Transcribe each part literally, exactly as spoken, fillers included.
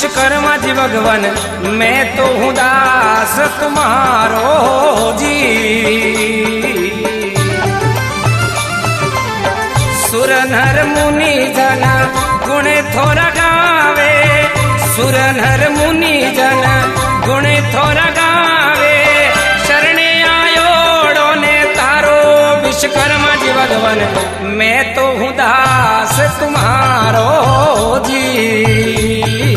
विश्वकर्मा जी भगवान मैं तो हूँ दास तुम्हारो जी। सुर नर मुनि जना गुण थोड़ा गावे, सुर नर मुनि जना गुण थोड़ा गावे, शरणे आयोड़ो ने तारो विश्वकर्मा जी भगवान मैं तो हूँ दास तुम्हारो जी।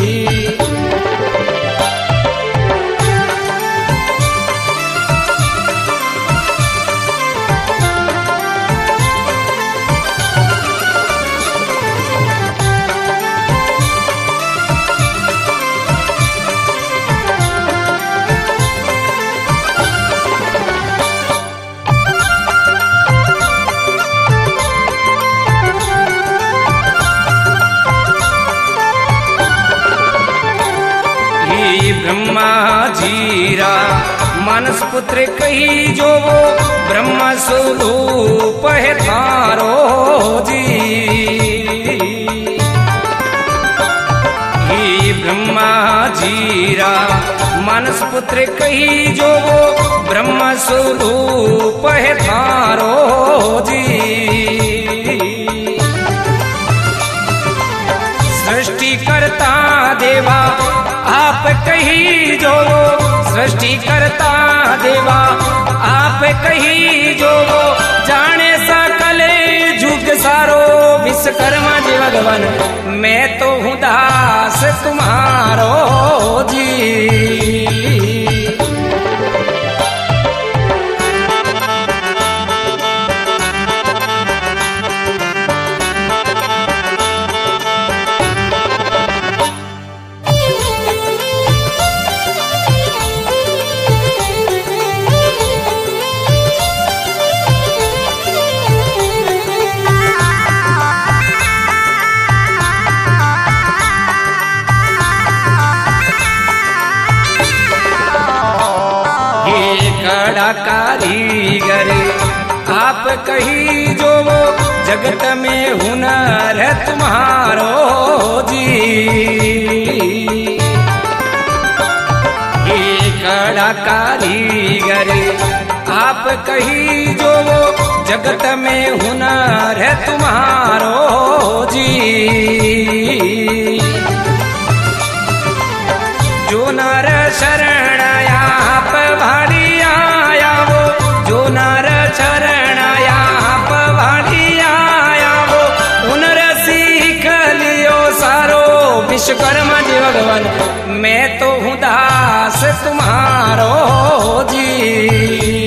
ब्रह्मा जीरा मानस पुत्र कही जो वो ब्रह्मा स्वरूप है थारो जी। ही ब्रह्मा जीरा मानस पुत्र कही जो वो ब्रह्मा स्वरूप है थारो जी। सृष्टि करता देवा आप कही जो सृष्टि करता देवा आप कही जो जाने सकल जुग सारो विश्वकर्मा जी भगवान मैं तो हूँ दास तुम्हारो जी। कारीगर आप कही जो वो जगत में हुनर है तुम्हारो जी। ये कड़ा कारीगर आप कही जो वो जगत में हुनर है तुम्हारो जी। जो नर शरण आप भारी चरण आप भाड़ी आया वो हुनर सीख लियो सारो विश्वकर्मा जी भगवान मैं तो हूँ दास तुम्हारो जी।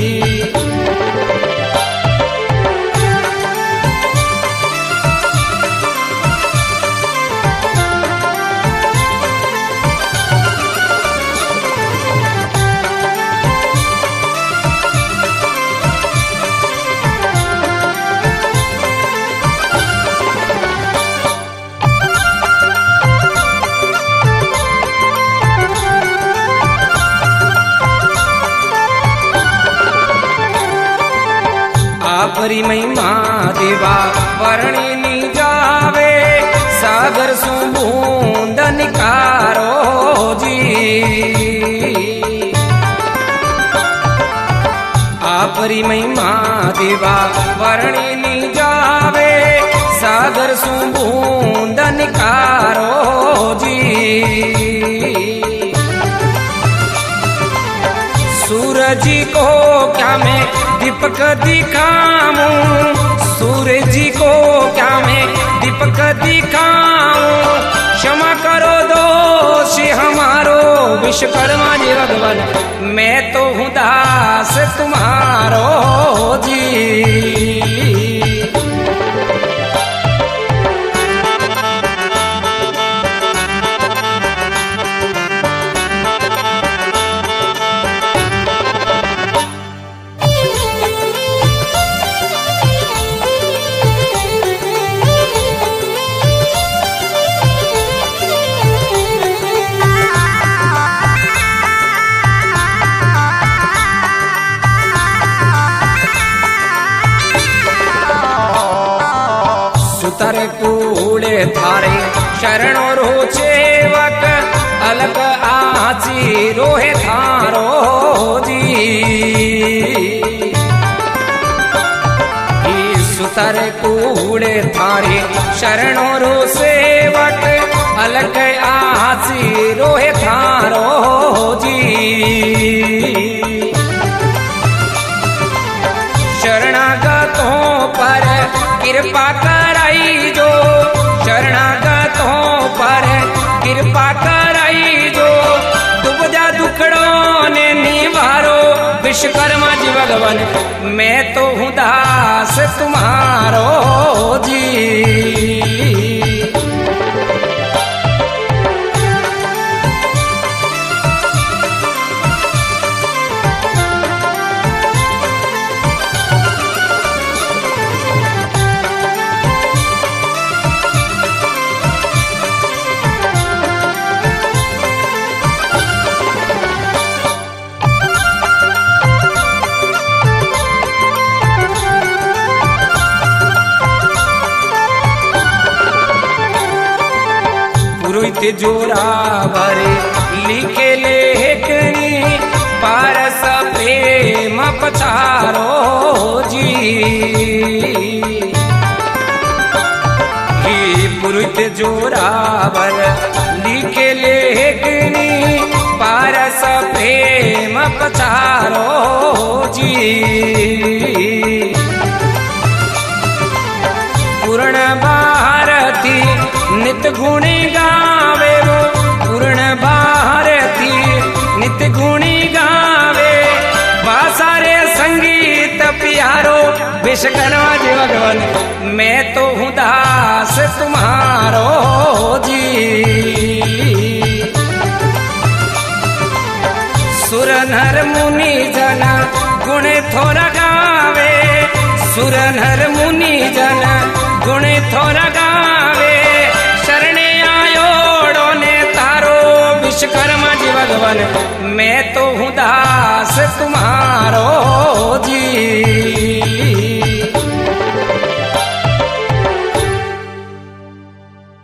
आपरी महिमा देवा वर्णी नी जावे सागर सु बूंद निकारो जी। आपरी महिमा देवा वर्णी नी जावे सागर सु बूंद निकारो जी। सूरज को क्या मैं दीपक दिखाऊं, सूरज को क्या मैं दीपक दिखाऊं, क्षमा करो दोष हमारो विश्वकर्मा जी भगवान मैं तो हूँ दास तुम्हारो जी। सुतर कूड़े थारे शरणो रो सेवक अलग आची रोहे थारो जी। सुतर कूड़े थारे शरणों रो सेवक अलग आची रोहे थारो जी। शरणागतों पर कृपा कराई जो, शरणागतों पर कृपा कराई जो, दुबजा दुखड़ों ने निवारो विश्वकर्मा जी भगवान। मैं तो हूँ दास तुम्हारो जी। पुरोहित जोरावर लिखे लेखनी पारस प्रेम पचारो जी। हे पुरोहित जोरावर लिखे लेखनी पारस प्रेम पचारो जी। पूर्ण भारती नित गुणी गावे वो, पूर्ण भारती नित गुणी गावे। बासारे संगीत प्यारो विश्वकर्मा जी भगवान। मैं तो हूँ दास तुम्हारो जी। सुर नर मुनि जना गुण थोड़ा गावे, सुर नर मुनि जना गुण थोड़ा गावे। शरणे आयोड़ो ने तारो विश्वकर्मा जी भगवान। मैं तो हूँ दास तुम्हारा